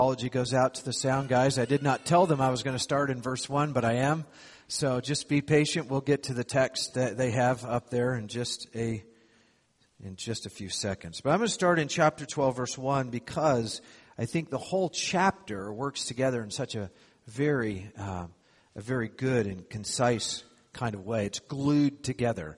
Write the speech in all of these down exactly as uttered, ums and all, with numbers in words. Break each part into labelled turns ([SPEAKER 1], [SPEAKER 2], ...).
[SPEAKER 1] Apology goes out to the sound guys. I did not tell them I was going to start in verse one, but I am. So just be patient. We'll get to the text that they have up there in just a in just a few seconds. But I'm going to start in chapter twelve, verse one, because I think the whole chapter works together in such a very uh, a very good and concise kind of way. It's glued together.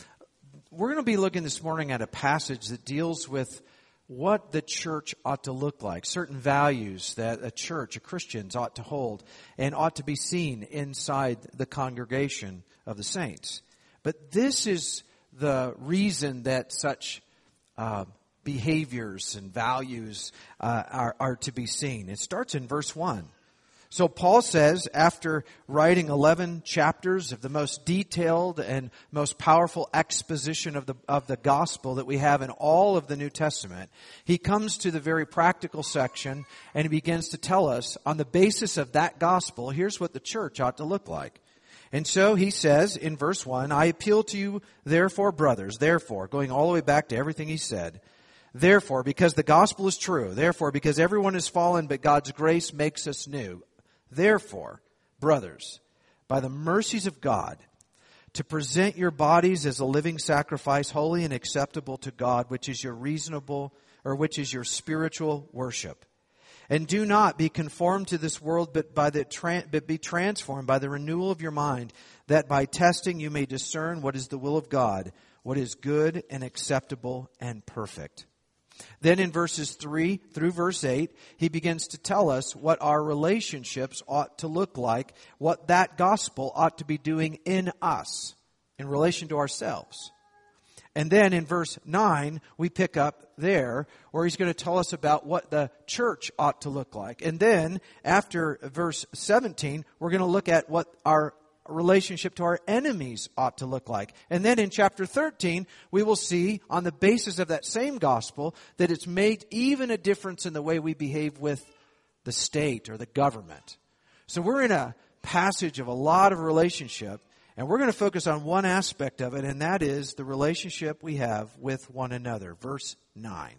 [SPEAKER 1] We're going to be looking this morning at a passage that deals with what the church ought to look like, certain values that a church, a Christians ought to hold and ought to be seen inside the congregation of the saints. But this is the reason that such uh, behaviors and values uh, are, are to be seen. It starts in verse one. So Paul says, after writing eleven chapters of the most detailed and most powerful exposition of the of the gospel that we have in all of the New Testament, he comes to the very practical section and he begins to tell us, on the basis of that gospel, here's what the church ought to look like. And so he says in verse one, I appeal to you, therefore, brothers, therefore, going all the way back to everything he said, therefore, because the gospel is true, therefore, because everyone has fallen, but God's grace makes us new. Therefore, brothers, by the mercies of God, to present your bodies as a living sacrifice, holy and acceptable to God, which is your reasonable, or which is your spiritual worship. And do not be conformed to this world, but by the tra- but be transformed by the renewal of your mind, that by testing you may discern what is the will of God, what is good and acceptable and perfect. Then in verses three through verse eight, he begins to tell us what our relationships ought to look like, what that gospel ought to be doing in us in relation to ourselves. And then in verse nine, we pick up there where he's going to tell us about what the church ought to look like. And then after verse seventeen, we're going to look at what our relationship to our enemies ought to look like. And then in chapter thirteen, we will see on the basis of that same gospel that it's made even a difference in the way we behave with the state or the government. So we're in a passage of a lot of relationship, and we're going to focus on one aspect of it, and that is the relationship we have with one another. Verse nine.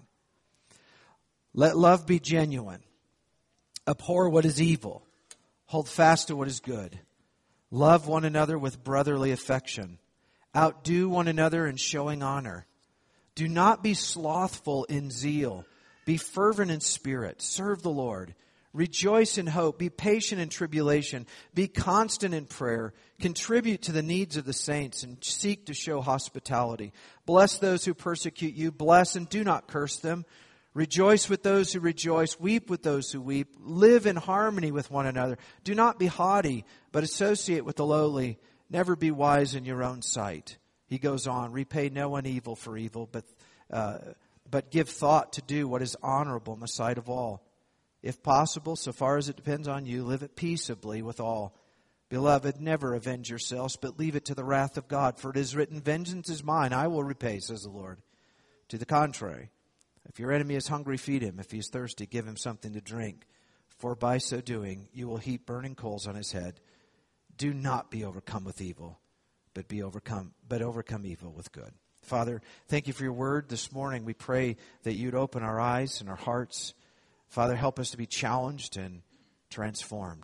[SPEAKER 1] Let love be genuine. Abhor what is evil. Hold fast to what is good. Love one another with brotherly affection. Outdo one another in showing honor. Do not be slothful in zeal. Be fervent in spirit. Serve the Lord. Rejoice in hope. Be patient in tribulation. Be constant in prayer. Contribute to the needs of the saints and seek to show hospitality. Bless those who persecute you. Bless and do not curse them. Rejoice with those who rejoice. Weep with those who weep. Live in harmony with one another. Do not be haughty, but associate with the lowly. Never be wise in your own sight. He goes on, repay no one evil for evil, but uh, but give thought to do what is honorable in the sight of all. If possible, so far as it depends on you, live it peaceably with all. Beloved, never avenge yourselves, but leave it to the wrath of God. For it is written, vengeance is mine, I will repay, says the Lord. To the contrary, if your enemy is hungry, feed him. If he is thirsty, give him something to drink. For by so doing, you will heap burning coals on his head. Do not be overcome with evil, but be overcome, but overcome evil with good. Father, thank you for your word this morning. We pray that you'd open our eyes and our hearts. Father, help us to be challenged and transformed.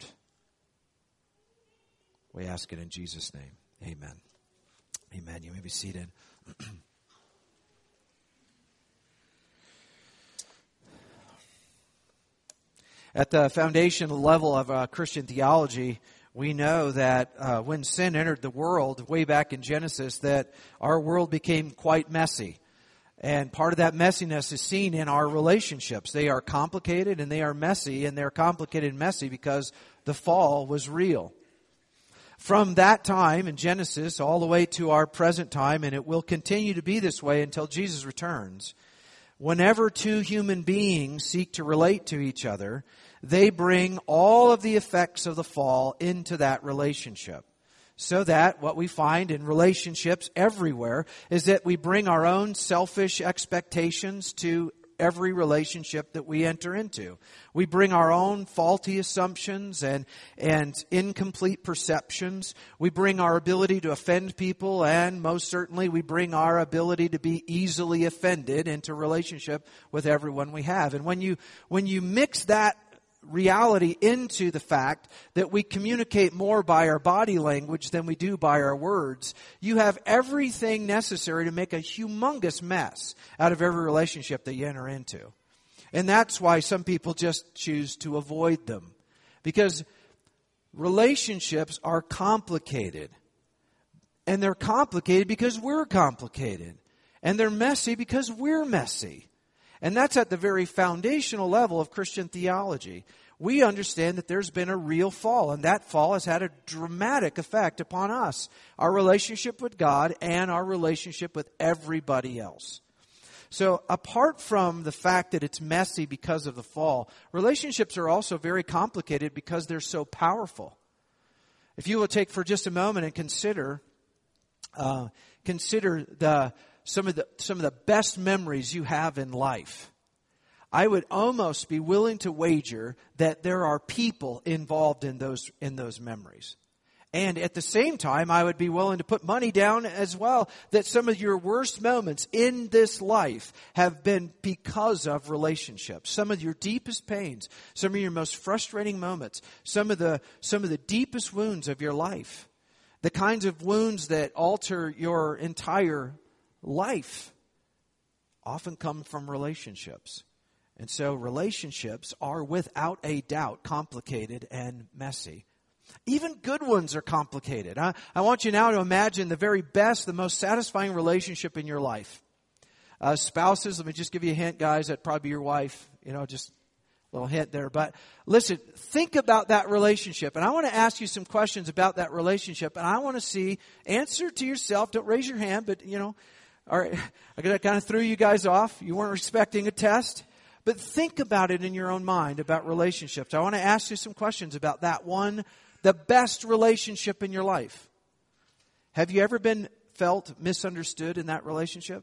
[SPEAKER 1] We ask it in Jesus' name. Amen. Amen. You may be seated. At the foundational level of uh, Christian theology, we know that uh, when sin entered the world, way back in Genesis, that our world became quite messy. And part of that messiness is seen in our relationships. They are complicated and they are messy, and they're complicated and messy because the fall was real. From that time in Genesis all the way to our present time, and it will continue to be this way until Jesus returns, whenever two human beings seek to relate to each other, they bring all of the effects of the fall into that relationship. So that what we find in relationships everywhere is that we bring our own selfish expectations to every relationship that we enter into. We bring our own faulty assumptions and, and incomplete perceptions. We bring our ability to offend people, and most certainly we bring our ability to be easily offended into relationship with everyone we have. And when you, when you mix that reality into the fact that we communicate more by our body language than we do by our words, you have everything necessary to make a humongous mess out of every relationship that you enter into. And that's why some people just choose to avoid them. Because relationships are complicated. And they're complicated because we're complicated. And they're messy because we're messy. And that's at the very foundational level of Christian theology. We understand that there's been a real fall, and that fall has had a dramatic effect upon us, our relationship with God and our relationship with everybody else. So apart from the fact that it's messy because of the fall, relationships are also very complicated because they're so powerful. If you will take for just a moment and consider uh, consider the some of the some of the best memories you have in life, I would almost be willing to wager that there are people involved in those in those memories. And at the same time, I would be willing to put money down as well that some of your worst moments in this life have been because of relationships. Some of your deepest pains, some of your most frustrating moments, some of the some of the deepest wounds of your life, the kinds of wounds that alter your entire life often come from relationships. And so relationships are without a doubt complicated and messy. Even good ones are complicated. I, I want you now to imagine the very best, the most satisfying relationship in your life. Uh, spouses, let me just give you a hint, guys. That'd probably be your wife. You know, just a little hint there. But listen, think about that relationship. And I want to ask you some questions about that relationship. And I want to see, answer to yourself. Don't raise your hand, but, you know, all right, I kind of threw you guys off. You weren't expecting a test. But think about it in your own mind about relationships. I want to ask you some questions about that one, the best relationship in your life. Have you ever been felt misunderstood in that relationship?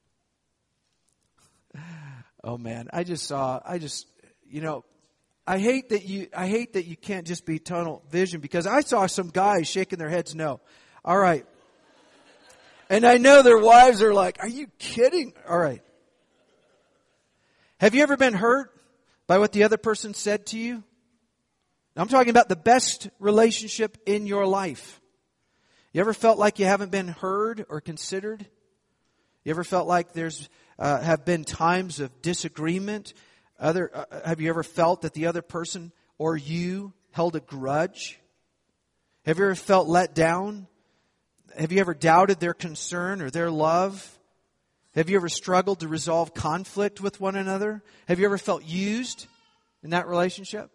[SPEAKER 1] Oh man, I just saw, I just, you know, I hate that you, I hate that you can't just be tunnel vision, because I saw some guys shaking their heads no. All right. And I know their wives are like, are you kidding? All right. Have you ever been hurt by what the other person said to you? Now, I'm talking about the best relationship in your life. You ever felt like you haven't been heard or considered? You ever felt like there's uh, have been times of disagreement? Other uh, have you ever felt that the other person or you held a grudge? Have you ever felt let down? Have you ever doubted their concern or their love? Have you ever struggled to resolve conflict with one another? Have you ever felt used in that relationship?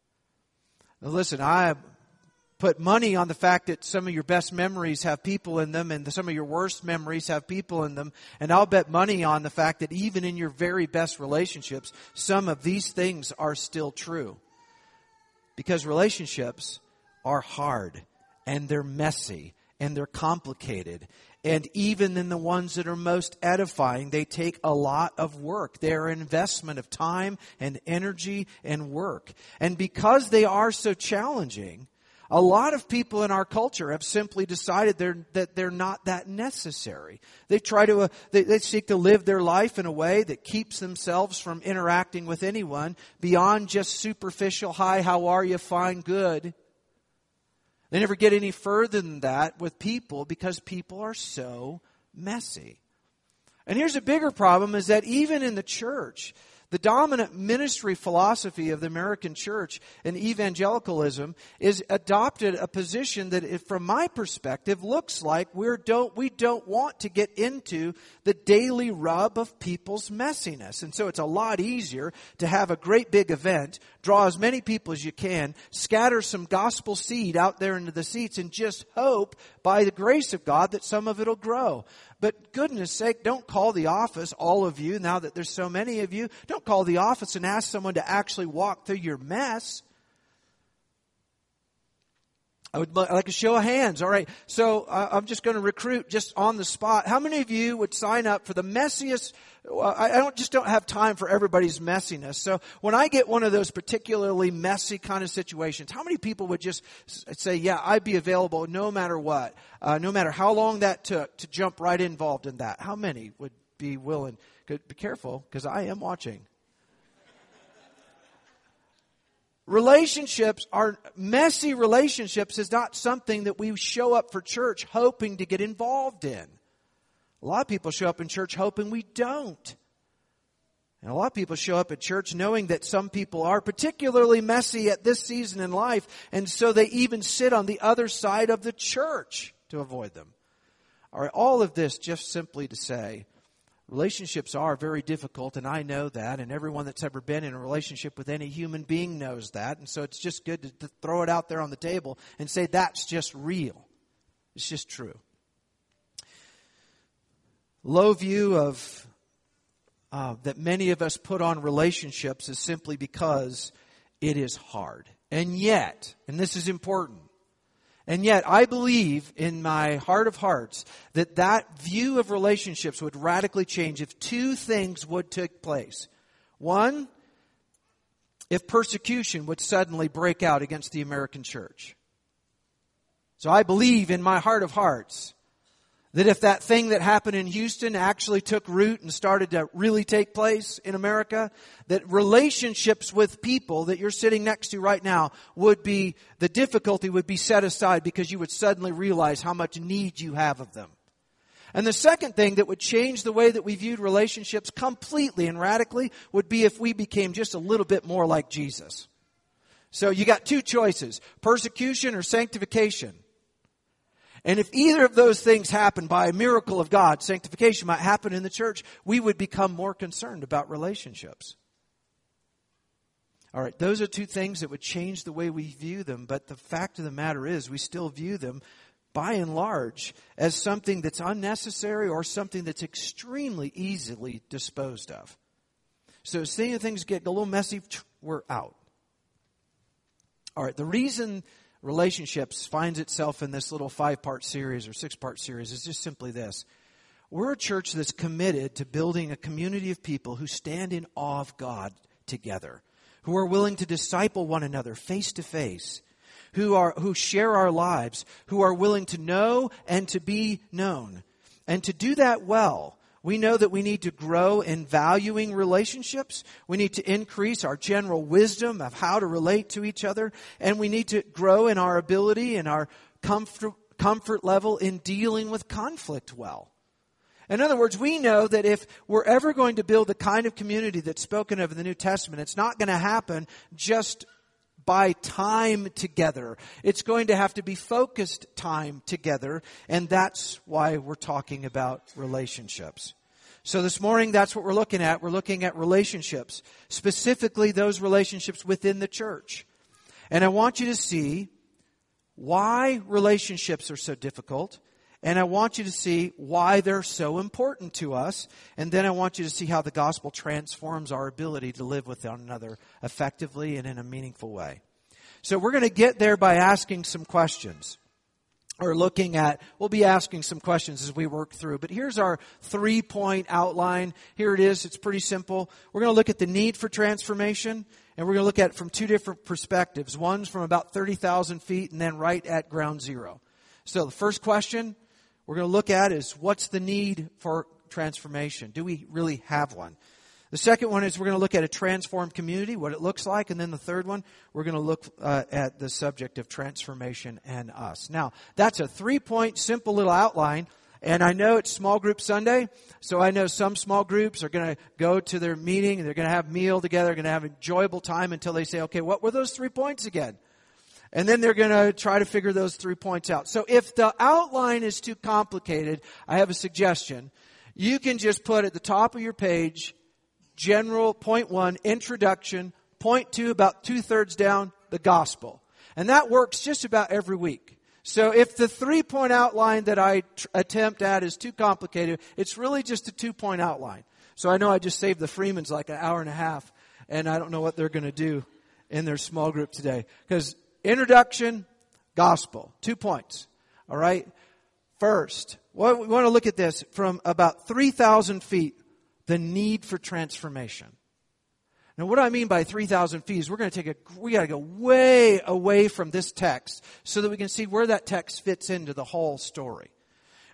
[SPEAKER 1] Now listen, I put money on the fact that some of your best memories have people in them and some of your worst memories have people in them. And I'll bet money on the fact that even in your very best relationships, some of these things are still true. Because relationships are hard and they're messy and they're complicated. And even in the ones that are most edifying, they take a lot of work. They are an investment of time and energy and work. And because they are so challenging, a lot of people in our culture have simply decided they're, that they're not that necessary. They try to, uh, they, they seek to live their life in a way that keeps themselves from interacting with anyone beyond just superficial, hi, how are you, fine, good. They never get any further than that with people because people are so messy. And here's a bigger problem, is that even in the church, the dominant ministry philosophy of the American church and evangelicalism is adopted a position that, if, from my perspective, looks like we don't we don't want to get into the daily rub of people's messiness. And so it's a lot easier to have a great big event, draw as many people as you can, scatter some gospel seed out there into the seats, and just hope by the grace of God that some of it will grow. But goodness sake, don't call the office, all of you, now that there's so many of you, don't call the office and ask someone to actually walk through your mess. I would like a show of hands. All right, so uh, I'm just going to recruit just on the spot. How many of you would sign up for the messiest? Uh, I don't just don't have time for everybody's messiness. So when I get one of those particularly messy kind of situations, how many people would just say, yeah, I'd be available no matter what, uh, no matter how long that took to jump right involved in that? How many would be willing? Be careful, because I am watching. Relationships are, messy relationships is not something that we show up for church hoping to get involved in. A lot of people show up in church hoping we don't. And a lot of people show up at church knowing that some people are particularly messy at this season in life, and so they even sit on the other side of the church to avoid them. All right, all of this just simply to say, relationships are very difficult, and I know that, and everyone that's ever been in a relationship with any human being knows that, and so it's just good to, to throw it out there on the table and say that's just real. It's just true. Low view of uh, that many of us put on relationships is simply because it is hard. And yet, and this is important, and yet, I believe in my heart of hearts that that view of relationships would radically change if two things would take place. One, if persecution would suddenly break out against the American church. So I believe in my heart of hearts that if that thing that happened in Houston actually took root and started to really take place in America, that relationships with people that you're sitting next to right now would be, the difficulty would be set aside because you would suddenly realize how much need you have of them. And the second thing that would change the way that we viewed relationships completely and radically would be if we became just a little bit more like Jesus. So you got two choices, persecution or sanctification. And if either of those things happen by a miracle of God, sanctification might happen in the church, we would become more concerned about relationships. All right, those are two things that would change the way we view them, but the fact of the matter is we still view them, by and large, as something that's unnecessary or something that's extremely easily disposed of. So as things get a little messy, we're out. All right, the reason relationships finds itself in this little five-part series or six-part series is just simply this. We're a church that's committed to building a community of people who stand in awe of God together, who are willing to disciple one another face to face, who are who share our lives, who are willing to know and to be known. And to do that well, we know that we need to grow in valuing relationships. We need to increase our general wisdom of how to relate to each other. And we need to grow in our ability and our comfort, comfort level in dealing with conflict well. In other words, we know that if we're ever going to build the kind of community that's spoken of in the New Testament, it's not going to happen just by time together. It's going to have to be focused time together, and that's why we're talking about relationships. So this morning, that's what we're looking at. We're looking at relationships, specifically those relationships within the church. And I want you to see why relationships are so difficult, and I want you to see why they're so important to us. And then I want you to see how the gospel transforms our ability to live with one another effectively and in a meaningful way. So we're going to get there by asking some questions. Or looking at, we'll be asking some questions as we work through. But here's our three-point outline. Here it is. It's pretty simple. We're going to look at the need for transformation. And we're going to look at it from two different perspectives. One's from about thirty thousand feet and then right at ground zero. So the first question we're going to look at is, what's the need for transformation? Do we really have one? The second one is we're going to look at a transformed community, what it looks like. And then the third one, we're going to look uh, at the subject of transformation and us. Now, that's a three-point, simple little outline. And I know it's small group Sunday, so I know some small groups are going to go to their meeting, and they're going to have meal together, going to have an enjoyable time until they say, okay, what were those three points again? And then they're going to try to figure those three points out. So if the outline is too complicated, I have a suggestion. You can just put at the top of your page, general, point one, introduction, point two, about two-thirds down, the gospel. And that works just about every week. So if the three-point outline that I tr- attempt at is too complicated, it's really just a two-point outline. So I know I just saved the Freemans like an hour and a half, and I don't know what they're going to do in their small group today. Because introduction, gospel, two points. All right? First, we want to look at this from about three thousand feet, the need for transformation. Now, what I mean by three thousand feet is we're going to take a, we got to go way away from this text so that we can see where that text fits into the whole story.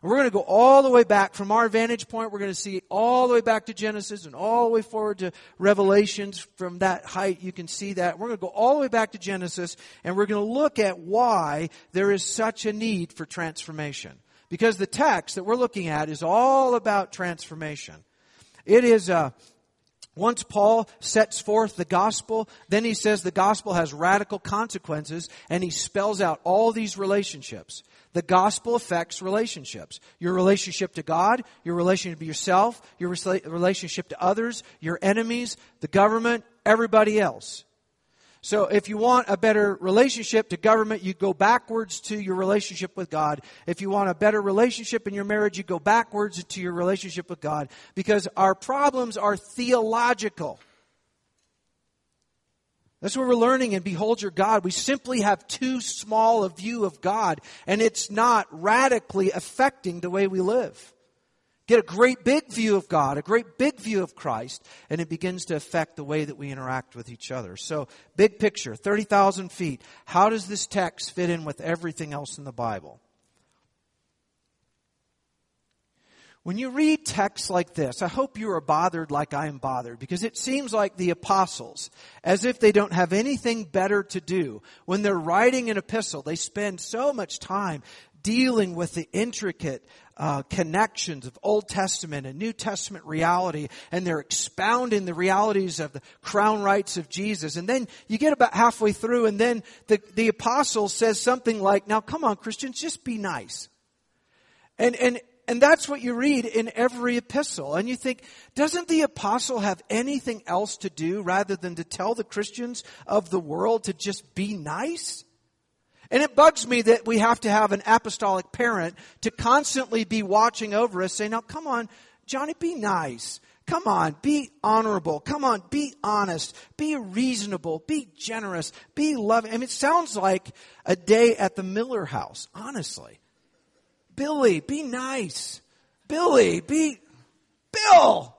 [SPEAKER 1] And we're going to go all the way back from our vantage point. We're going to see all the way back to Genesis and all the way forward to Revelations. From that height, you can see that. We're going to go all the way back to Genesis, and we're going to look at why there is such a need for transformation. Because the text that we're looking at is all about transformation. It is, uh, once Paul sets forth the gospel, then he says the gospel has radical consequences, and he spells out all these relationships. The gospel affects relationships. Your relationship to God, your relationship to yourself, your relationship to others, your enemies, the government, everybody else. So if you want a better relationship to government, you go backwards to your relationship with God. If you want a better relationship in your marriage, you go backwards to your relationship with God. Because our problems are theological. That's what we're learning in Behold Your God. We simply have too small a view of God, and it's not radically affecting the way we live. Get a great big view of God, a great big view of Christ, and it begins to affect the way that we interact with each other. So, big picture, thirty thousand feet. How does this text fit in with everything else in the Bible? When you read texts like this, I hope you are bothered like I am bothered, because it seems like the apostles, as if they don't have anything better to do. When they're writing an epistle, they spend so much time dealing with the intricate uh, connections of Old Testament and New Testament reality, and they're expounding the realities of the crown rights of Jesus. And then you get about halfway through, and then the, the apostle says something like, now come on, Christians, just be nice. And, and, And that's what you read in every epistle. And you think, doesn't the apostle have anything else to do rather than to tell the Christians of the world to just be nice? And it bugs me that we have to have an apostolic parent to constantly be watching over us, saying, now come on, Johnny, be nice. Come on, be honorable. Come on, be honest. Be reasonable. Be generous. Be loving. I mean, it sounds like a day at the Miller house, honestly. Billy, be nice. Billy, be... Bill!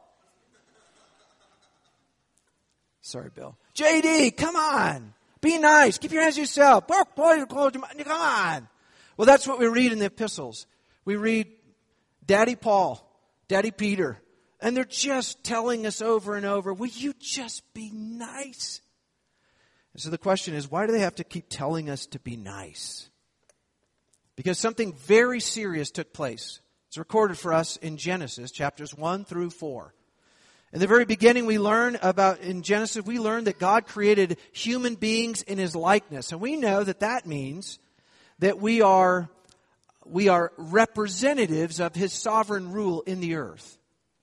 [SPEAKER 1] Sorry, Bill. J D, come on. Be nice. Keep your hands to yourself. Work, boy, come on. Well, that's what we read in the epistles. We read Daddy Paul, Daddy Peter, and they're just telling us over and over, will you just be nice? And so the question is, why do they have to keep telling us to be nice? Because something very serious took place. It's recorded for us in Genesis, chapters one through four. In the very beginning, we learn about, in Genesis, we learn that God created human beings in His likeness. And we know that that means that we are, we are representatives of His sovereign rule in the earth.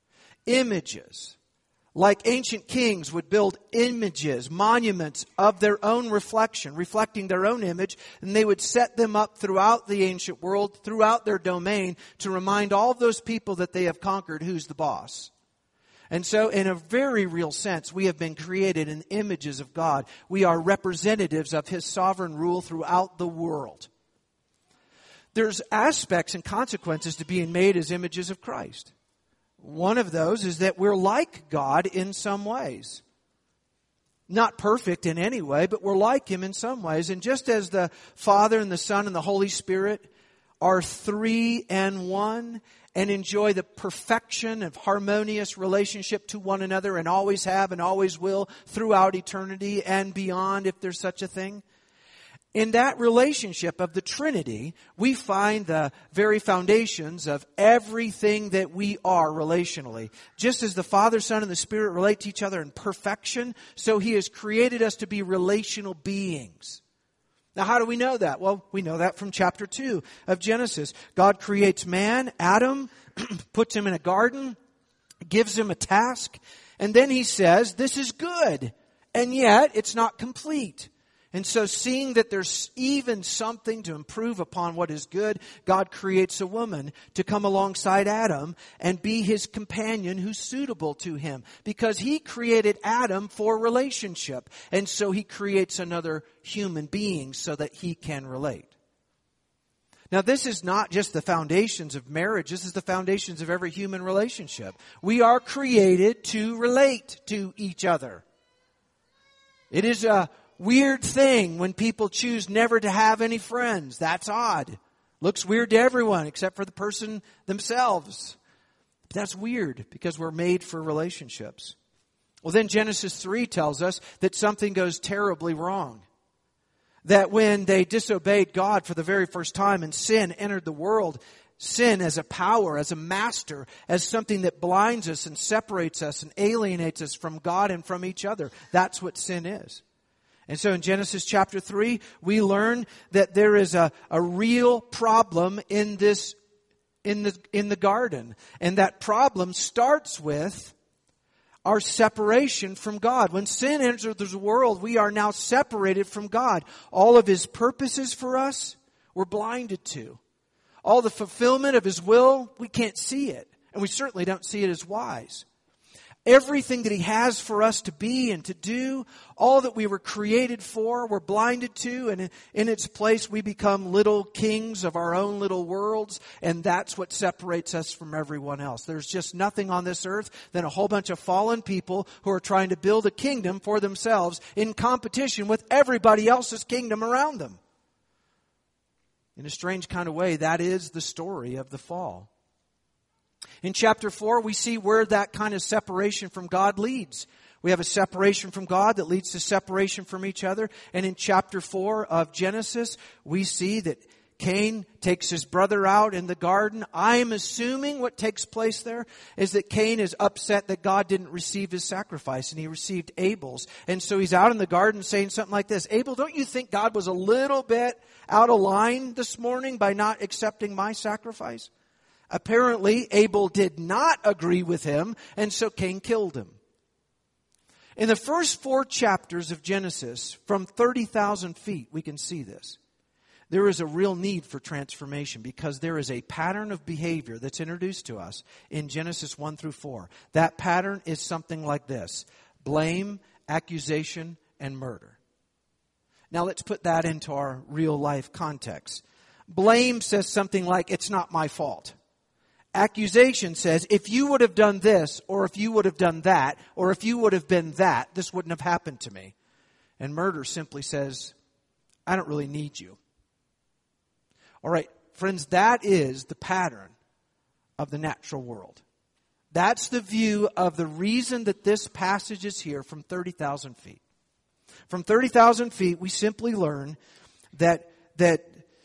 [SPEAKER 1] Images. Like ancient kings would build images, monuments of their own reflection, reflecting their own image, and they would set them up throughout the ancient world, throughout their domain, to remind all of those people that they have conquered who's the boss. And so, in a very real sense, we have been created in images of God. We are representatives of His sovereign rule throughout the world. There's aspects and consequences to being made as images of Christ. One of those is that we're like God in some ways. Not perfect in any way, but we're like Him in some ways. And just as the Father and the Son and the Holy Spirit are three and one and enjoy the perfection of harmonious relationship to one another and always have and always will throughout eternity and beyond, if there's such a thing, in that relationship of the Trinity, we find the very foundations of everything that we are relationally. Just as the Father, Son, and the Spirit relate to each other in perfection, so He has created us to be relational beings. Now, how do we know that? Well, we know that from chapter two of Genesis. God creates man, Adam, puts him in a garden, gives him a task, and then He says, this is good, and yet it's not complete. And so, seeing that there's even something to improve upon what is good, God creates a woman to come alongside Adam and be his companion who's suitable to him. Because He created Adam for relationship. And so He creates another human being so that he can relate. Now, this is not just the foundations of marriage. This is the foundations of every human relationship. We are created to relate to each other. It is a weird thing when people choose never to have any friends. That's odd. Looks weird to everyone except for the person themselves. But that's weird because we're made for relationships. Well, then Genesis three tells us that something goes terribly wrong. That when they disobeyed God for the very first time and sin entered the world, sin as a power, as a master, as something that blinds us and separates us and alienates us from God and from each other. That's what sin is. And so in Genesis chapter three, we learn that there is a, a real problem in this, in the, in the garden. And that problem starts with our separation from God. When sin enters the world, we are now separated from God. All of His purposes for us, we're blinded to. All the fulfillment of His will, we can't see it. And we certainly don't see it as wise. Everything that He has for us to be and to do, all that we were created for, we're blinded to. And in its place, we become little kings of our own little worlds. And that's what separates us from everyone else. There's just nothing on this earth than a whole bunch of fallen people who are trying to build a kingdom for themselves in competition with everybody else's kingdom around them. In a strange kind of way, that is the story of the fall. In chapter four, we see where that kind of separation from God leads. We have a separation from God that leads to separation from each other. And in chapter four of Genesis, we see that Cain takes his brother out in the garden. I'm assuming what takes place there is that Cain is upset that God didn't receive his sacrifice and he received Abel's. And so he's out in the garden saying something like this: Abel, don't you think God was a little bit out of line this morning by not accepting my sacrifice? Apparently, Abel did not agree with him, and so Cain killed him. In the first four chapters of Genesis, from thirty thousand feet, we can see this. There is a real need for transformation because there is a pattern of behavior that's introduced to us in Genesis one through four. That pattern is something like this: blame, accusation, and murder. Now let's put that into our real life context. Blame says something like, it's not my fault. Accusation says, if you would have done this, or if you would have done that, or if you would have been that, this wouldn't have happened to me. And murder simply says, I don't really need you. All right, friends, that is the pattern of the natural world. That's the view of the reason that this passage is here from thirty thousand feet. From thirty thousand feet, we simply learn that, that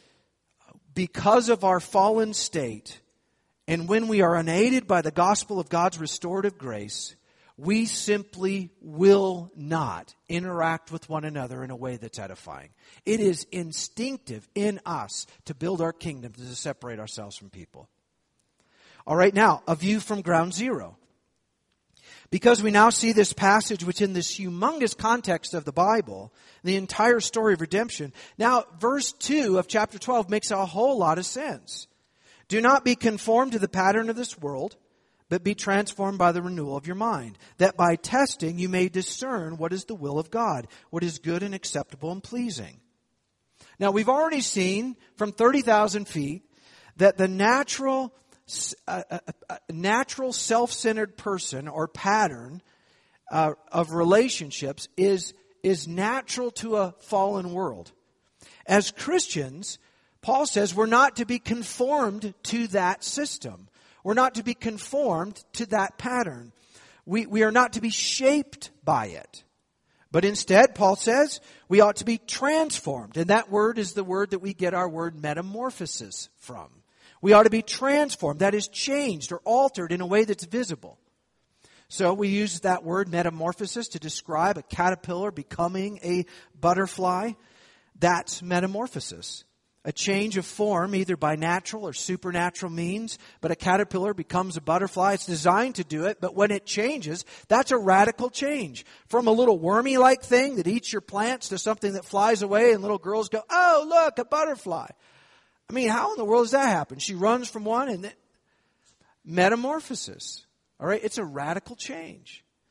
[SPEAKER 1] because of our fallen state, and when we are unaided by the gospel of God's restorative grace, we simply will not interact with one another in a way that's edifying. It is instinctive in us to build our kingdom, to separate ourselves from people. All right, now, a view from ground zero. Because we now see this passage within this humongous context of the Bible, the entire story of redemption. Now, verse two of chapter twelve makes a whole lot of sense. Do not be conformed to the pattern of this world, but be transformed by the renewal of your mind, that by testing you may discern what is the will of God, what is good and acceptable and pleasing. Now, we've already seen from thirty thousand feet that the natural, uh, uh, uh, natural self-centered person or pattern uh, of relationships is, is natural to a fallen world. As Christians, Paul says we're not to be conformed to that system. We're not to be conformed to that pattern. We, we are not to be shaped by it. But instead, Paul says, we ought to be transformed. And that word is the word that we get our word metamorphosis from. We ought to be transformed. That is changed or altered in a way that's visible. So we use that word metamorphosis to describe a caterpillar becoming a butterfly. That's metamorphosis. A change of form, either by natural or supernatural means, but a caterpillar becomes a butterfly. It's designed to do it, but when it changes, that's a radical change. From a little wormy-like thing that eats your plants to something that flies away and little girls go, oh, look, a butterfly. I mean, how in the world does that happen? She runs from one and then... Metamorphosis. All right, it's a radical change.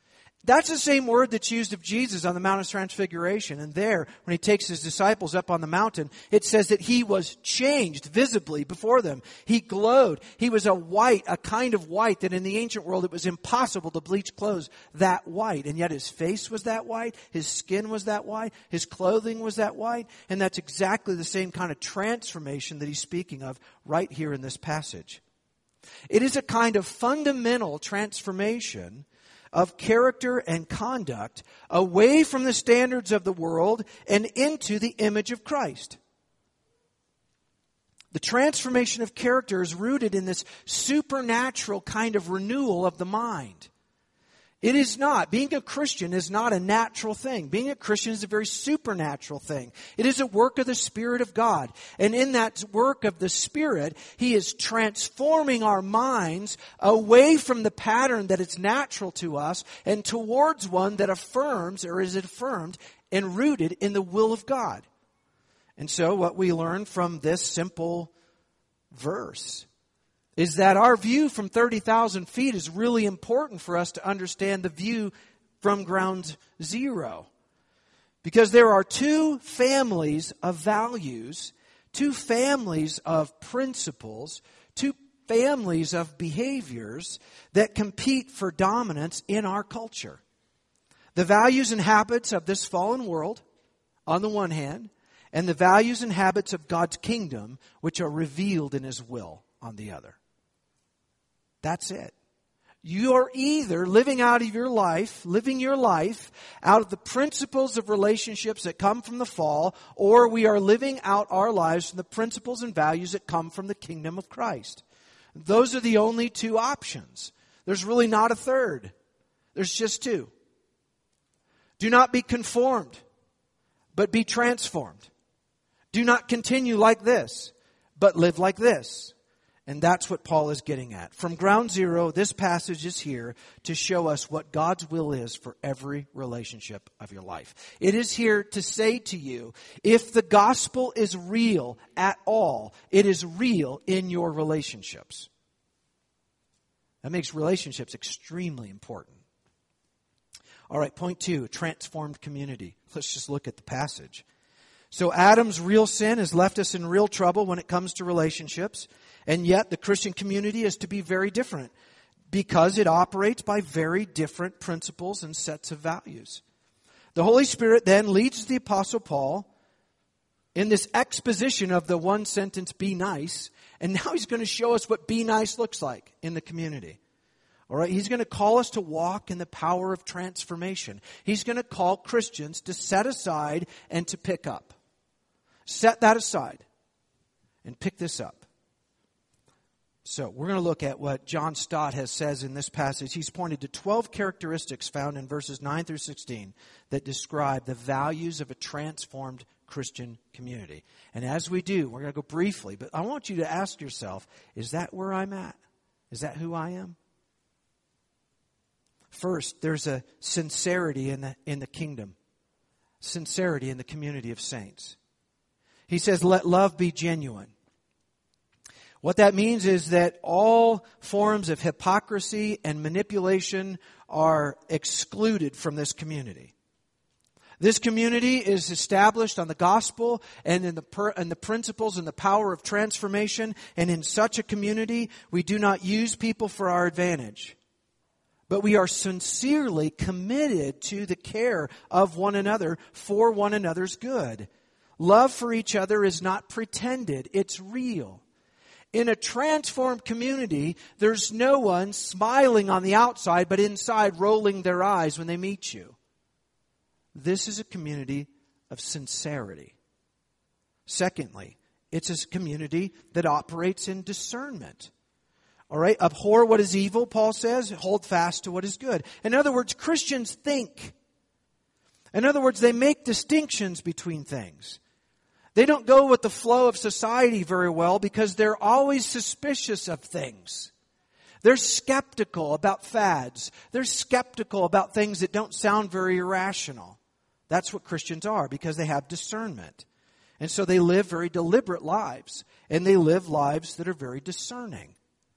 [SPEAKER 1] That's the same word that's used of Jesus on the Mount of Transfiguration. And there, when he takes his disciples up on the mountain, it says that he was changed visibly before them. He glowed. He was a white, a kind of white that in the ancient world it was impossible to bleach clothes that white. And yet his face was that white. His skin was that white. His clothing was that white. And that's exactly the same kind of transformation that he's speaking of right here in this passage. It is a kind of fundamental transformation of character and conduct away from the standards of the world and into the image of Christ. The transformation of character is rooted in this supernatural kind of renewal of the mind. It is not. Being a Christian is not a natural thing. Being a Christian is a very supernatural thing. It is a work of the Spirit of God. And in that work of the Spirit, He is transforming our minds away from the pattern that is natural to us and towards one that affirms or is affirmed and rooted in the will of God. And so what we learn from this simple verse is that our view from thirty thousand feet is really important for us to understand the view from ground zero. Because there are two families of values, two families of principles, two families of behaviors that compete for dominance in our culture. The values and habits of this fallen world, on the one hand, and the values and habits of God's kingdom, which are revealed in His will, on the other. That's it. You are either living out of your life, living your life out of the principles of relationships that come from the fall, or we are living out our lives from the principles and values that come from the kingdom of Christ. Those are the only two options. There's really not a third. There's just two. Do not be conformed, but be transformed. Do not continue like this, but live like this. And that's what Paul is getting at. From ground zero, this passage is here to show us what God's will is for every relationship of your life. It is here to say to you, if the gospel is real at all, it is real in your relationships. That makes relationships extremely important. All right, point two, transformed community. Let's just look at the passage. So Adam's real sin has left us in real trouble when it comes to relationships. And yet the Christian community is to be very different because it operates by very different principles and sets of values. The Holy Spirit then leads the Apostle Paul in this exposition of the one sentence, be nice. And now he's going to show us what be nice looks like in the community. All right, he's going to call us to walk in the power of transformation. He's going to call Christians to set aside and to pick up. Set that aside and pick this up. So we're going to look at what John Stott has says in this passage. He's pointed to twelve characteristics found in verses nine through sixteen that describe the values of a transformed Christian community. And as we do, we're going to go briefly, but I want you to ask yourself, is that where I'm at? Is that who I am? First, there's a sincerity in the, in the kingdom. Sincerity in the community of saints. He says, let love be genuine. What that means is that all forms of hypocrisy and manipulation are excluded from this community. This community is established on the gospel and in the per, and the principles and the power of transformation. And in such a community, we do not use people for our advantage. But we are sincerely committed to the care of one another for one another's good. Love for each other is not pretended, it's real. In a transformed community, there's no one smiling on the outside, but inside rolling their eyes when they meet you. This is a community of sincerity. Secondly, it's a community that operates in discernment. All right, abhor what is evil, Paul says, hold fast to what is good. In other words, Christians think. In other words, they make distinctions between things. They don't go with the flow of society very well because they're always suspicious of things. They're skeptical about fads. They're skeptical about things that don't sound very irrational. That's what Christians are because they have discernment. And so they live very deliberate lives. And they live lives that are very discerning.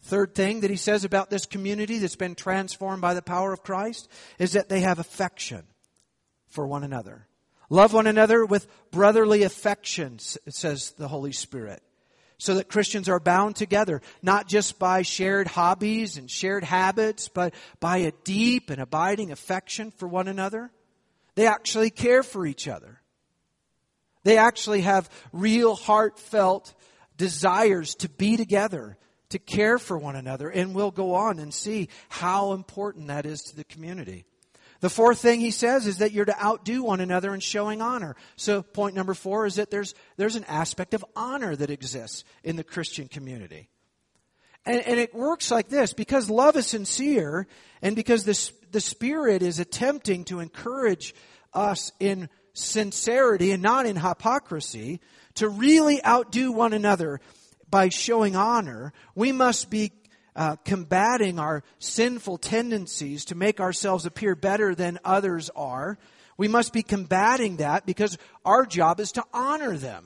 [SPEAKER 1] Third thing that he says about this community that's been transformed by the power of Christ is that they have affection for one another. Love one another with brotherly affection, says the Holy Spirit. So that Christians are bound together, not just by shared hobbies and shared habits, but by a deep and abiding affection for one another. They actually care for each other. They actually have real heartfelt desires to be together, to care for one another, and we'll go on and see how important that is to the community. The fourth thing he says is that you're to outdo one another in showing honor. So point number four is that there's there's an aspect of honor that exists in the Christian community. And, and it works like this, because love is sincere and because the, the Spirit is attempting to encourage us in sincerity and not in hypocrisy, to really outdo one another by showing honor, we must be uh, combating our sinful tendencies to make ourselves appear better than others are. We must be combating that because our job is to honor them.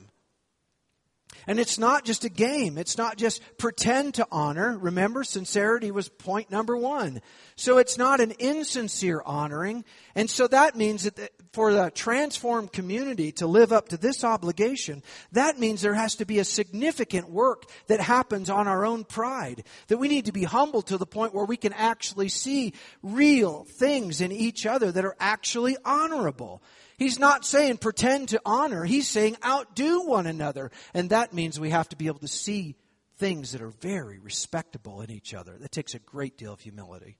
[SPEAKER 1] And it's not just a game. It's not just pretend to honor. Remember, sincerity was point number one. So it's not an insincere honoring. And so that means that for the transformed community to live up to this obligation, that means there has to be a significant work that happens on our own pride. That we need to be humble to the point where we can actually see real things in each other that are actually honorable. He's not saying pretend to honor. He's saying outdo one another. And that means we have to be able to see things that are very respectable in each other. That takes a great deal of humility.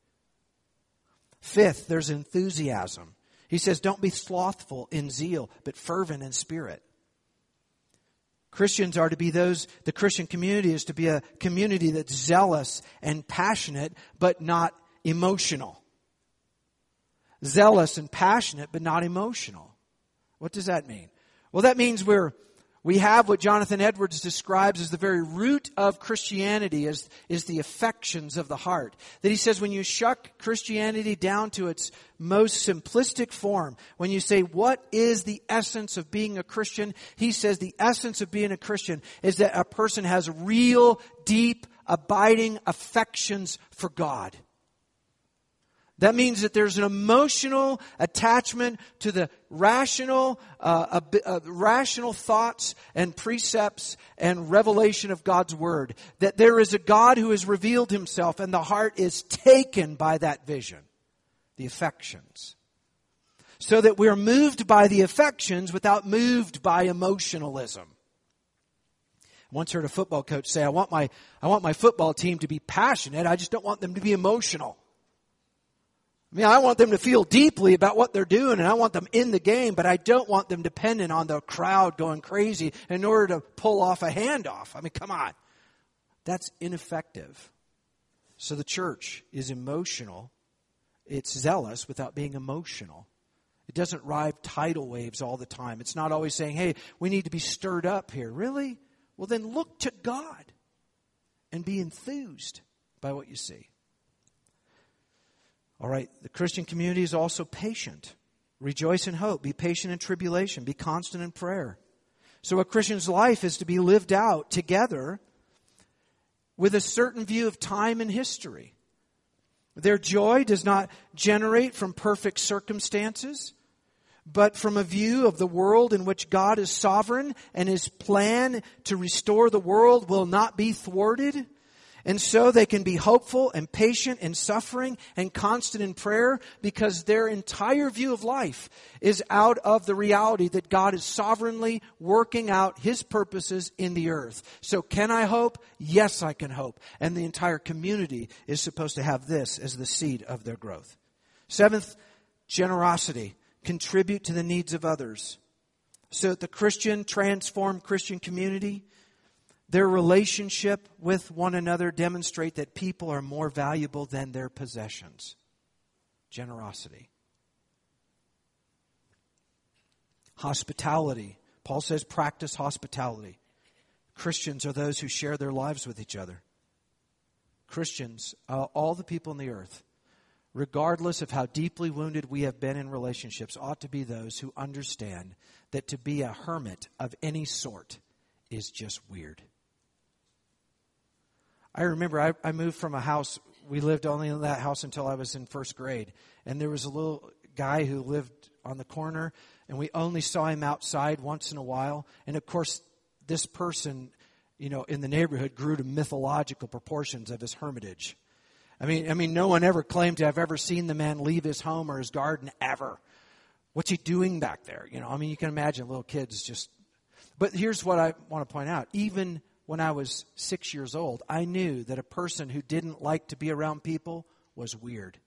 [SPEAKER 1] Fifth, there's enthusiasm. He says, don't be slothful in zeal, but fervent in spirit. Christians are to be those, the Christian community is to be a community that's zealous and passionate, but not emotional. Zealous and passionate, but not emotional. What does that mean? Well, that means we're we have what Jonathan Edwards describes as the very root of Christianity is, is the affections of the heart. That he says when you shuck Christianity down to its most simplistic form, when you say what is the essence of being a Christian, he says the essence of being a Christian is that a person has real, deep, abiding affections for God. That means that there's an emotional attachment to the rational, uh, uh, uh, rational thoughts and precepts and revelation of God's Word. That there is a God who has revealed Himself and the heart is taken by that vision. The affections. So that we're moved by the affections without moved by emotionalism. I once heard a football coach say, I want my, I want my football team to be passionate. I just don't want them to be emotional. I mean, I want them to feel deeply about what they're doing, and I want them in the game, but I don't want them dependent on the crowd going crazy in order to pull off a handoff. I mean, come on. That's ineffective. So the church is emotional. It's zealous without being emotional. It doesn't ride tidal waves all the time. It's not always saying, hey, we need to be stirred up here. Really? Well, then look to God and be enthused by what you see. All right, the Christian community is also patient. Rejoice in hope. Be patient in tribulation. Be constant in prayer. So a Christian's life is to be lived out together with a certain view of time and history. Their joy does not generate from perfect circumstances, but from a view of the world in which God is sovereign and His plan to restore the world will not be thwarted. And so they can be hopeful and patient in suffering and constant in prayer because their entire view of life is out of the reality that God is sovereignly working out His purposes in the earth. So can I hope? Yes, I can hope. And the entire community is supposed to have this as the seed of their growth. Seventh, generosity. Contribute to the needs of others. So that the Christian, transformed Christian community, their relationship with one another demonstrate that people are more valuable than their possessions. Generosity. Hospitality. Paul says practice hospitality. Christians are those who share their lives with each other. Christians, uh, all the people in the earth, regardless of how deeply wounded we have been in relationships, ought to be those who understand that to be a hermit of any sort is just weird. I remember I, I moved from a house. We lived only in that house until I was in first grade. And there was a little guy who lived on the corner, and we only saw him outside once in a while. And of course, this person, you know, in the neighborhood grew to mythological proportions of his hermitage. I mean, I mean, no one ever claimed to have ever seen the man leave his home or his garden ever. What's he doing back there? You know, I mean, you can imagine little kids just. But here's what I want to point out. Even when I was six years old, I knew that a person who didn't like to be around people was weird.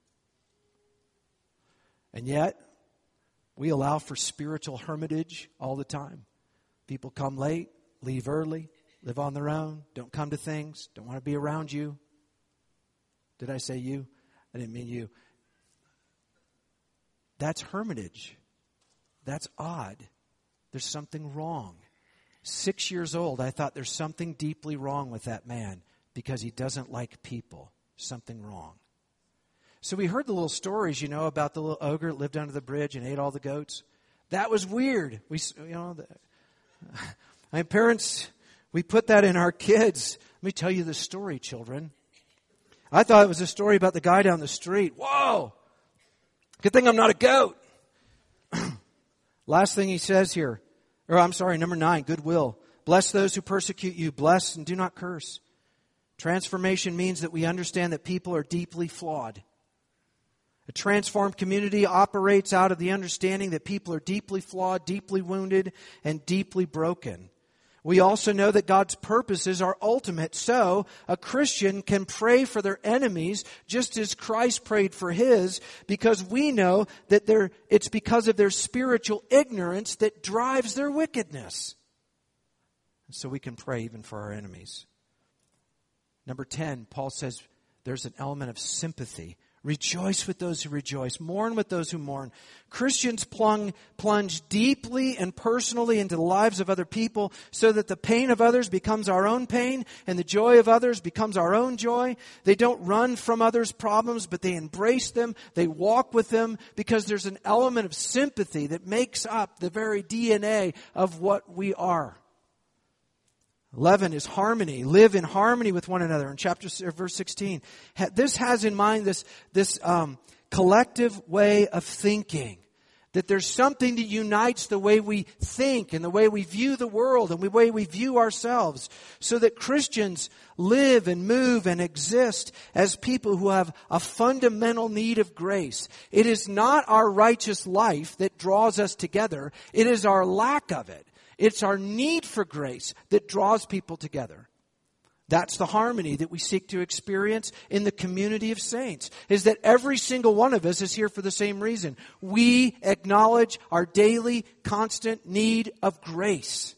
[SPEAKER 1] And yet, we allow for spiritual hermitage all the time. People come late, leave early, live on their own, don't come to things, don't want to be around you. Did I say you? I didn't mean you. That's hermitage. That's odd. There's something wrong. Six years old, I thought there's something deeply wrong with that man because he doesn't like people. Something wrong. So we heard the little stories, you know, about the little ogre that lived under the bridge and ate all the goats. That was weird. We, you know, the, my parents, we put that in our kids. Let me tell you the story, children. I thought it was a story about the guy down the street. Whoa! Good thing I'm not a goat. Last thing he says here, or I'm sorry, number nine, goodwill. Bless those who persecute you. Bless and do not curse. Transformation means that we understand that people are deeply flawed. A transformed community operates out of the understanding that people are deeply flawed, deeply wounded, and deeply broken. We also know that God's purposes are ultimate, so a Christian can pray for their enemies just as Christ prayed for his, because we know that they're, it's because of their spiritual ignorance that drives their wickedness. So we can pray even for our enemies. Number ten, Paul says there's an element of sympathy. Rejoice with those who rejoice. Mourn with those who mourn. Christians plung, plunge deeply and personally into the lives of other people so that the pain of others becomes our own pain and the joy of others becomes our own joy. They don't run from others' problems, but they embrace them. They walk with them because there's an element of sympathy that makes up the very D N A of what we are. eleven is harmony. Live in harmony with one another. In chapter verse sixteen, this has in mind this this um, collective way of thinking. That there's something that unites the way we think and the way we view the world and the way we view ourselves, so that Christians live and move and exist as people who have a fundamental need of grace. It is not our righteous life that draws us together. It is our lack of it. It's our need for grace that draws people together. That's the harmony that we seek to experience in the community of saints, is that every single one of us is here for the same reason. We acknowledge our daily, constant need of grace.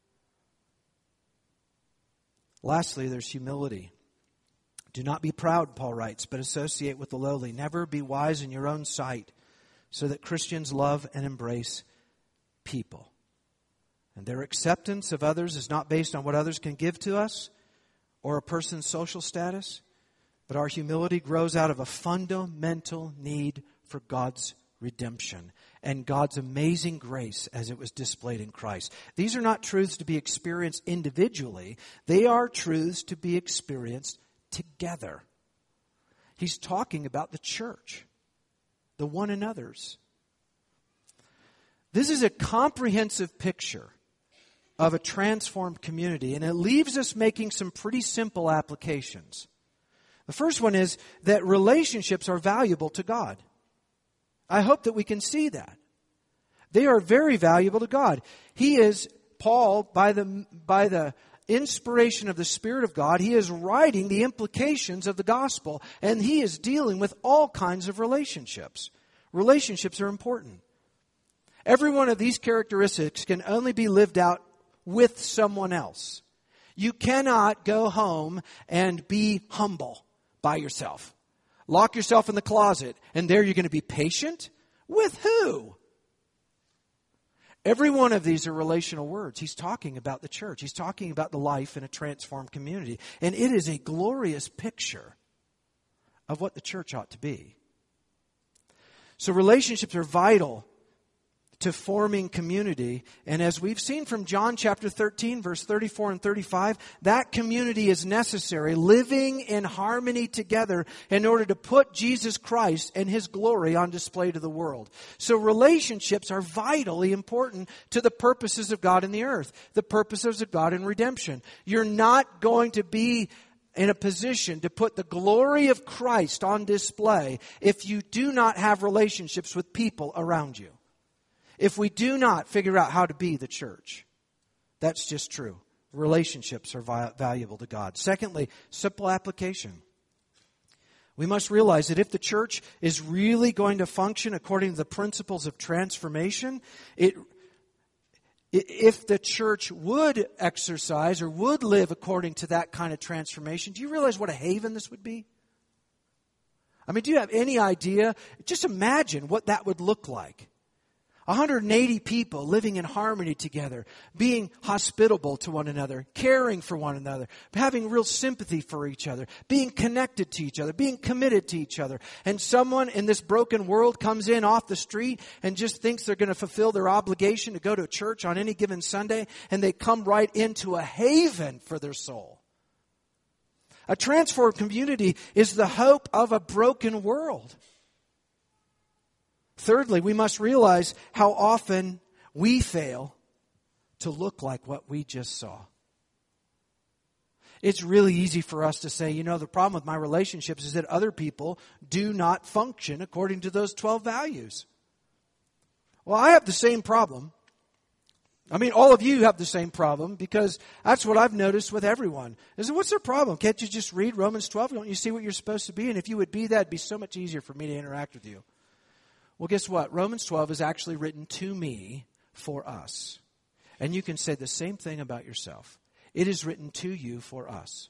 [SPEAKER 1] Lastly, there's humility. Do not be proud, Paul writes, but associate with the lowly. Never be wise in your own sight, so that Christians love and embrace people. And their acceptance of others is not based on what others can give to us or a person's social status, but our humility grows out of a fundamental need for God's redemption and God's amazing grace as it was displayed in Christ. These are not truths to be experienced individually. They are truths to be experienced together. He's talking about the church, the one another's. This is a comprehensive picture of a transformed community, and it leaves us making some pretty simple applications. The first one is that relationships are valuable to God. I hope that we can see that. They are very valuable to God. He is, Paul, by the, by the inspiration of the Spirit of God, he is writing the implications of the gospel, and he is dealing with all kinds of relationships. Relationships are important. Every one of these characteristics can only be lived out with someone else. You cannot go home and be humble by yourself. Lock yourself in the closet, and there you're going to be patient? With who? Every one of these are relational words. He's talking about the church. He's talking about the life in a transformed community. And it is a glorious picture of what the church ought to be. So relationships are vital to forming community. And as we've seen from John chapter thirteen, verse thirty-four and thirty-five, that community is necessary, living in harmony together in order to put Jesus Christ and His glory on display to the world. So relationships are vitally important to the purposes of God in the earth, the purposes of God in redemption. You're not going to be in a position to put the glory of Christ on display if you do not have relationships with people around you. If we do not figure out how to be the church, that's just true. Relationships are vi- valuable to God. Secondly, simple application. We must realize that if the church is really going to function according to the principles of transformation, it, if the church would exercise or would live according to that kind of transformation, do you realize what a haven this would be? I mean, do you have any idea? Just imagine what that would look like. one hundred eighty people living in harmony together, being hospitable to one another, caring for one another, having real sympathy for each other, being connected to each other, being committed to each other. And someone in this broken world comes in off the street and just thinks they're going to fulfill their obligation to go to church on any given Sunday, and they come right into a haven for their soul. A transformed community is the hope of a broken world. Thirdly, we must realize how often we fail to look like what we just saw. It's really easy for us to say, you know, the problem with my relationships is that other people do not function according to those twelve values. Well, I have the same problem. I mean, all of you have the same problem, because that's what I've noticed with everyone. Is, what's their problem? Can't you just read Romans twelve? Don't you see what you're supposed to be? And if you would be that, it'd be so much easier for me to interact with you. Well, guess what? Romans twelve is actually written to me for us. And you can say the same thing about yourself. It is written to you for us.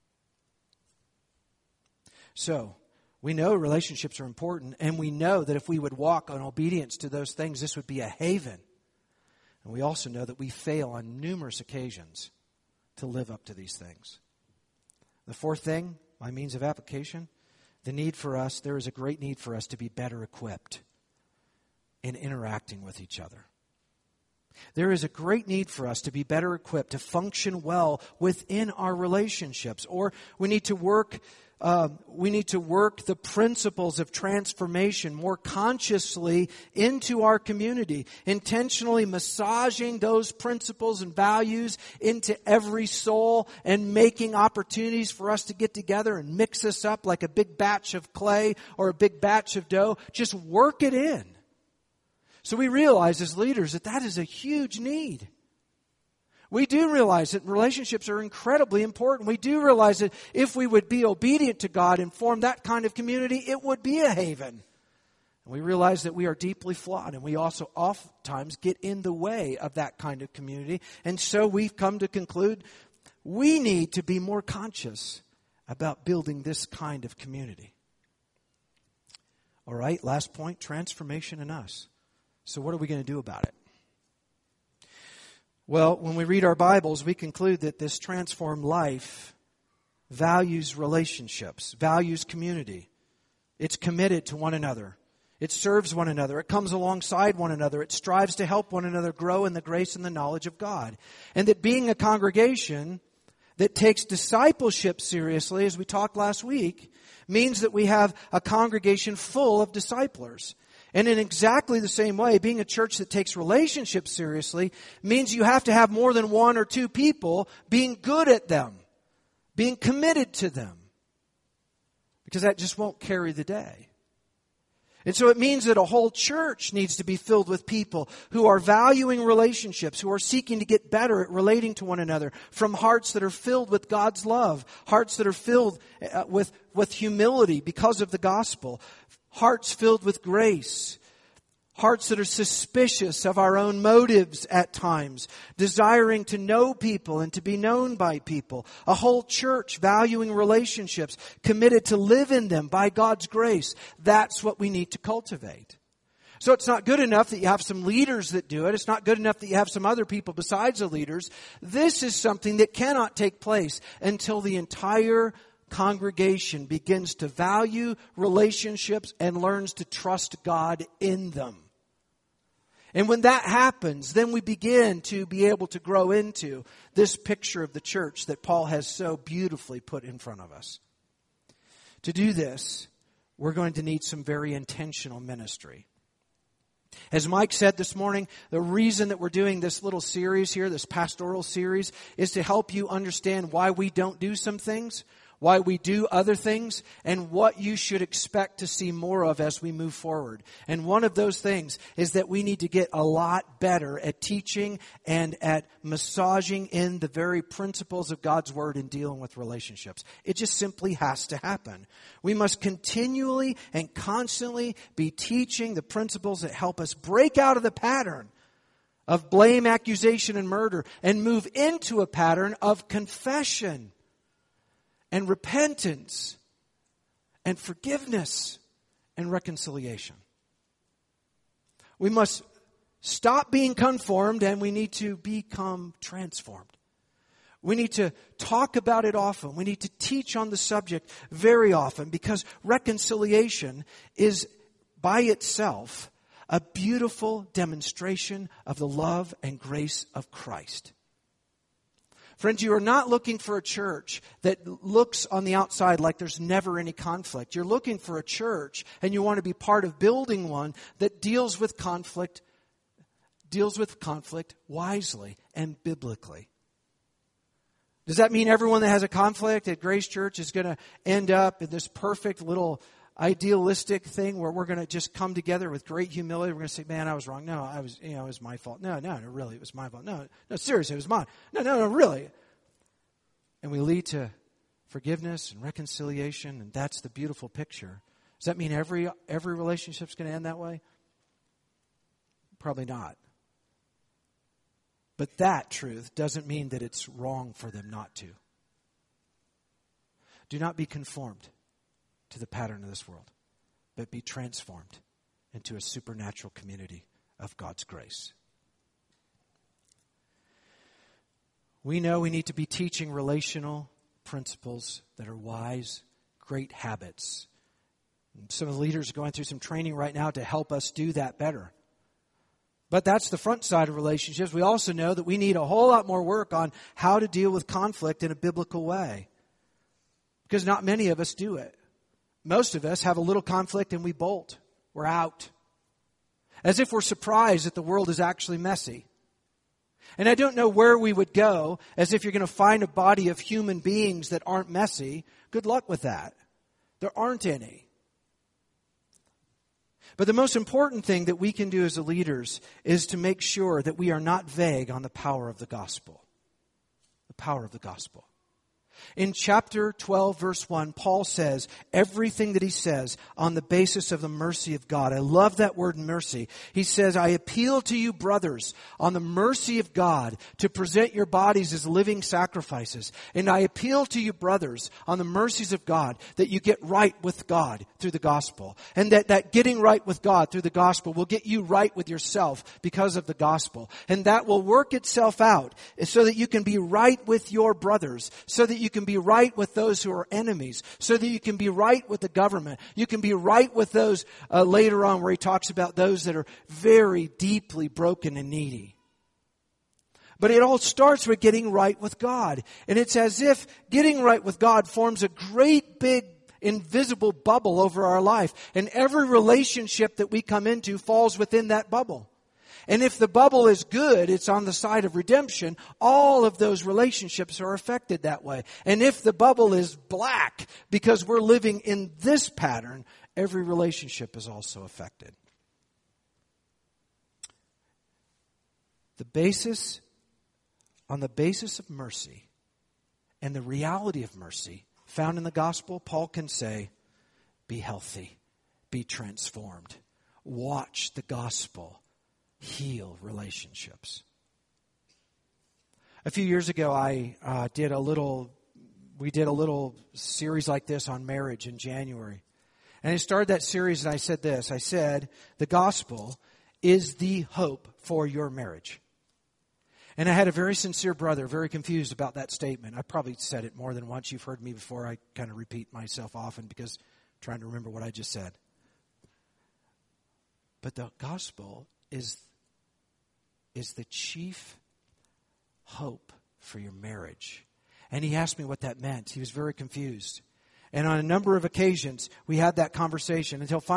[SPEAKER 1] So, we know relationships are important, and we know that if we would walk in obedience to those things, this would be a haven. And we also know that we fail on numerous occasions to live up to these things. The fourth thing, by means of application, the need for us, there is a great need for us to be better equipped in interacting with each other. There is a great need for us to be better equipped to function well within our relationships. Or we need to work uh, we need to work the principles of transformation more consciously into our community, intentionally massaging those principles and values into every soul and making opportunities for us to get together and mix this up like a big batch of clay or a big batch of dough. Just work it in. So we realize as leaders that that is a huge need. We do realize that relationships are incredibly important. We do realize that if we would be obedient to God and form that kind of community, it would be a haven. And we realize that we are deeply flawed, and we also oftentimes get in the way of that kind of community. And so we've come to conclude we need to be more conscious about building this kind of community. All right, last point, transformation in us. So what are we going to do about it? Well, when we read our Bibles, we conclude that this transformed life values relationships, values community. It's committed to one another. It serves one another. It comes alongside one another. It strives to help one another grow in the grace and the knowledge of God. And that being a congregation that takes discipleship seriously, as we talked last week, means that we have a congregation full of disciplers. And in exactly the same way, being a church that takes relationships seriously means you have to have more than one or two people being good at them, being committed to them, because that just won't carry the day. And so it means that a whole church needs to be filled with people who are valuing relationships, who are seeking to get better at relating to one another, from hearts that are filled with God's love, hearts that are filled with, with humility because of the gospel, hearts filled with grace, hearts that are suspicious of our own motives at times, desiring to know people and to be known by people. A whole church valuing relationships, committed to live in them by God's grace. That's what we need to cultivate. So it's not good enough that you have some leaders that do it. It's not good enough that you have some other people besides the leaders. This is something that cannot take place until the entire congregation begins to value relationships and learns to trust God in them. And when that happens, then we begin to be able to grow into this picture of the church that Paul has so beautifully put in front of us. To do this, we're going to need some very intentional ministry. As Mike said this morning, the reason that we're doing this little series here, this pastoral series, is to help you understand why we don't do some things, why we do other things, and what you should expect to see more of as we move forward. And one of those things is that we need to get a lot better at teaching and at massaging in the very principles of God's Word in dealing with relationships. It just simply has to happen. We must continually and constantly be teaching the principles that help us break out of the pattern of blame, accusation, and murder and move into a pattern of confession and repentance, and forgiveness, and reconciliation. We must stop being conformed, and we need to become transformed. We need to talk about it often. We need to teach on the subject very often, because reconciliation is by itself a beautiful demonstration of the love and grace of Christ. Friends, you are not looking for a church that looks on the outside like there's never any conflict. You're looking for a church, and you want to be part of building one that deals with conflict, deals with conflict wisely and biblically. Does that mean everyone that has a conflict at Grace Church is going to end up in this perfect little idealistic thing where we're going to just come together with great humility? We're going to say, man, I was wrong. No, I was, you know, it was my fault. No, no, no, really, it was my fault. No, no, seriously, it was mine. No, no, no, really. And we lead to forgiveness and reconciliation, and that's the beautiful picture. Does that mean every every relationship's going to end that way? Probably not. But that truth doesn't mean that it's wrong for them not to. Do not be conformed to the pattern of this world, but be transformed into a supernatural community of God's grace. We know we need to be teaching relational principles that are wise, great habits. Some of the leaders are going through some training right now to help us do that better. But that's the front side of relationships. We also know that we need a whole lot more work on how to deal with conflict in a biblical way, because not many of us do it. Most of us have a little conflict and we bolt. We're out. As if we're surprised that the world is actually messy. And I don't know where we would go, as if you're going to find a body of human beings that aren't messy. Good luck with that. There aren't any. But the most important thing that we can do as leaders is to make sure that we are not vague on the power of the gospel. The power of the gospel. In chapter twelve, verse one, Paul says everything that he says on the basis of the mercy of God. I love that word mercy. He says, I appeal to you, brothers, on the mercy of God, to present your bodies as living sacrifices. And I appeal to you, brothers, on the mercies of God, that you get right with God through the gospel. And that, that getting right with God through the gospel will get you right with yourself because of the gospel. And that will work itself out so that you can be right with your brothers, so that you can be right with those who are enemies, so that you can be right with the government. You can be right with those uh, later on where he talks about those that are very deeply broken and needy. But it all starts with getting right with God. And it's as if getting right with God forms a great big invisible bubble over our life. And every relationship that we come into falls within that bubble. And if the bubble is good, it's on the side of redemption, all of those relationships are affected that way. And if the bubble is black, because we're living in this pattern, every relationship is also affected. The basis, on the basis of mercy and the reality of mercy found in the gospel, Paul can say, be healthy, be transformed, watch the gospel heal relationships. A few years ago, I uh, did a little, we did a little series like this on marriage in January. And I started that series and I said this, I said, the gospel is the hope for your marriage. And I had a very sincere brother, very confused about that statement. I probably said it more than once. You've heard me before. I kind of repeat myself often because I'm trying to remember what I just said. But the gospel is is the chief hope for your marriage. And he asked me what that meant. He was very confused. And on a number of occasions, we had that conversation until finally